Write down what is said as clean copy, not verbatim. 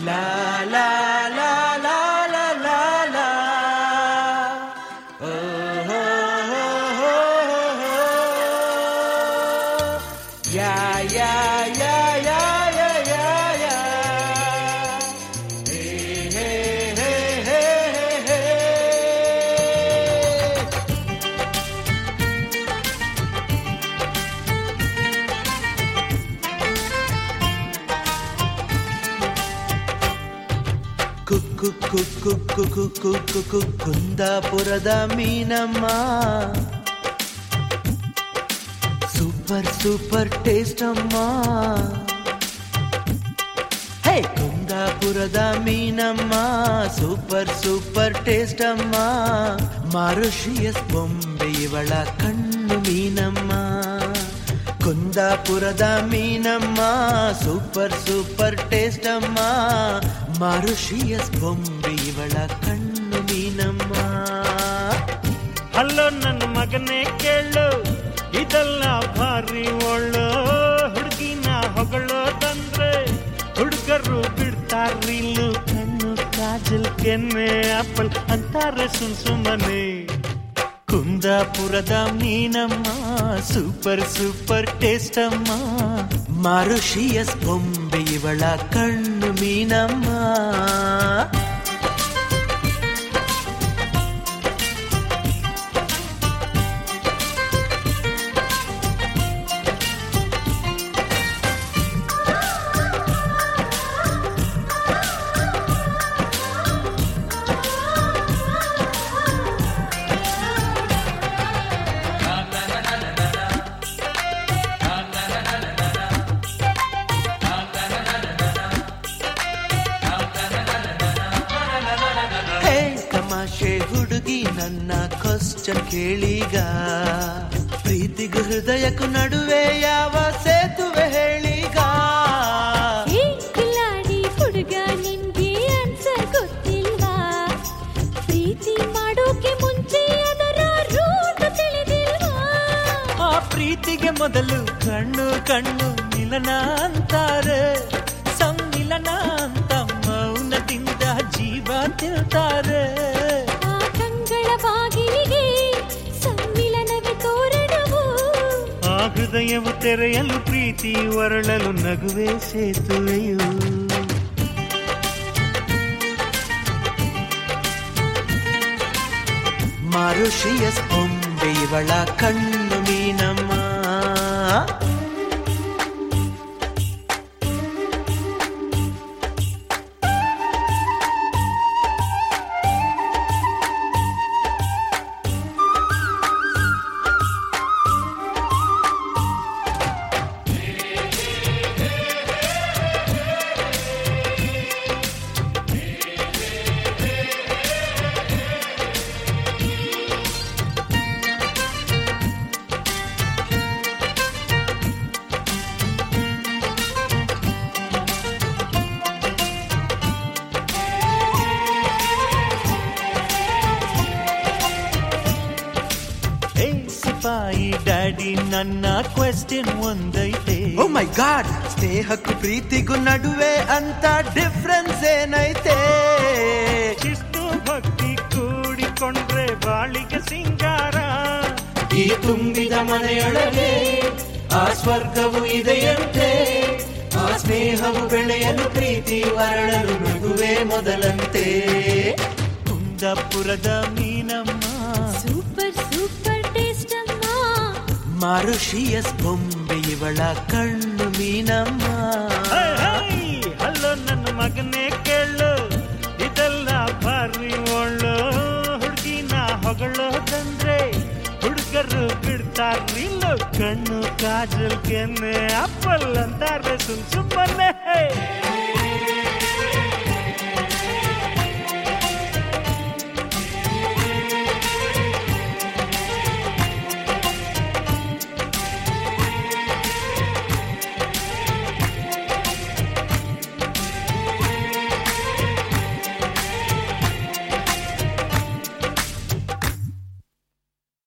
ಲಾ ಲಾ ಲಾ ಲಾ ಲಾ ಲಾ ಲಾ ಓ ಹೋ ಹೋ ಹೋ ಹೋ ಯಾ ಯಾ ಯಾ ಯಾ ಯಾ ಯಾ ಯಾ ಹೇ ಹೇ ಹೇ ಹೇ ಹೇ ಕುಕ್ಕು ಕುಕ್ಕು ಕುಕ್ಕು ಕುಕ್ಕು ಕುಂದಾಪುರದ ಮೀನಮ್ಮ ಸೂಪರ್ ಸೂಪರ್ ಟೇಸ್ಟ್ ಅಮ್ಮ ಹೇ ಕುಂದಾಪುರದ ಮೀನಮ್ಮ ಸೂಪರ್ ಸೂಪರ್ ಟೇಸ್ಟ್ ಅಮ್ಮ ಮಾರುಷಿಯಸ್ ಬೊಂಬೆ ಇವಳ ಕಣ್ಣು ಮೀನಮ್ಮ ಕುಂದಾಪುರದ ಮೀನಮ್ಮ ಸೂಪರ್ ಸೂಪರ್ ಟೇಸ್ಟ್ ಅಮ್ಮ ಮಾರುಷಿಯಸ್ ಬೊಂಬೆ ಇವಳ ಕಣ್ಣು ಮೀನಮ್ಮ. ಹಲೋ ನನ್ನ ಮಗನೇ ಕೇಳು, ಇದೆಲ್ಲ ಭಾರಿ ಒಳ್ಳು ಹುಡುಗಿನ ಹೊಗಳೋದಂದ್ರೆ ಹುಡುಗರು ಬಿಡ್ತಾರಿಲ್ಲು. ಕಣ್ಣು ಕಾಜಲ್ ಕೆನ್ನೆ ಆಪಲ್ ಅಂತಾರೆ ಸುಮ್ಮನೆ. ಕುಂದಾಪುರದ ಮೀನಮ್ಮ ಸೂಪರ್ ಸೂಪರ್ ಟೇಸ್ಟ್ ಅಮ್ಮ ಮಾರುಷಿಯಸ್ ಬೊಂಬೆ ಇವಳ ಕಣ್ಣು ಮೀನಮ್ಮ. ಹುಡುಗಿ ನನ್ನ ಕ್ವಶ್ಚನ್ ಕೇಳೀಗ, ಪ್ರೀತಿಗೂ ಹೃದಯಕ್ಕೂ ನಡುವೆ ಯಾವ ಸೇತುವೆ ಹೇಳೀಗ? ಹುಡುಗ ನಿಮ್ಗೆ ಆನ್ಸರ್ ಗೊತ್ತಿಲ್ವಾ? ಪ್ರೀತಿ ಮಾಡೋಕೆ ಮುಂಚೆ ಅದರ ರೂಟ್ ತಿಳಿದಿಲ್ವಾ? ಆ ಪ್ರೀತಿಗೆ ಮೊದಲು ಕಣ್ಣು ಕಣ್ಣು ಮಿಲನ ಅಂತಾರೆ, ಸಮ್ಮಿಲನ ಅಂತ ಮೌನದಿಂದ ಜೀವ ತಿಳ್ತಾರೆ. ಬಾಗಿಲಿಗೆ ಸಮ್ಮಿಲನವೇ ತೋರಣವು, ಆ ಹೃದಯವು ತೆರೆಯಲು ಪ್ರೀತಿ ಹೊರಳಲು ನಗುವೆ ಸೇತುವೆಯು. ಮಾರುಷಿಯಸ್ ಬೊಂಬೆ ಇವಳ ಕಣ್ಣು ಮೀನಮ್ಮ. ಡ್ಯಾಡಿ ನನ್ನ ಕ್ವೆಶ್ಚನ್ ಒಂದೈತೆ. ಓ ಮೈ ಗಾಡ್, ಸ್ನೇಹಕ್ಕೂ ಪ್ರೀತಿಗೂ ನಡುವೆ ಅಂತ ಡಿಫ್ರೆನ್ಸ್ ಏನೈತೆ? ಶಿಸ್ತು ಭಕ್ತಿ ಕೂಡಿಕೊಂಡ್ರೆ ಬಾಳಿಗೆ ಸಿಂಗಾರ. ಈ ತುಂಬಿದ ಮನೆಯೊಳಗೆ ಆ ಸ್ವರ್ಗವು ಇದೆಯಂತೆ. ಆ ಸ್ನೇಹವು ಬೆಳೆಯಲು ಪ್ರೀತಿ ಹೊರಳಲು ನಗುವೆ ಮೊದಲಂತೆ. ಕುಂದಾಪುರದ ಮೀನಮ್ಮ ಸೂಪರ್ ಸೂಪರ್ ಟೇಸ್ಟ್ ಅಮ್ಮ ಮಾರುಷಿಯಸ್ ಬೊಂಬೆ ಇವಳ ಕಣ್ಣು ಮೀನಮ್ಮ. ಹಲೋ ನನ್ನ ಮಗನೇ ಕೇಳು, ಇದೆಲ್ಲ ಭಾರಿ ಒಳ್ಳು ಹುಡುಗಿನ ಹೊಗಳೋದಂದ್ರೆ ಹುಡುಗರು ಬಿಡ್ತಾರಿಲ್ಲ. ಕಣ್ಣು ಕಾಜಲ್ ಕೆನ್ನೆ ಆಪಲ್ ಅಂತಾರೆ ಸುಮ್ಮನೆ.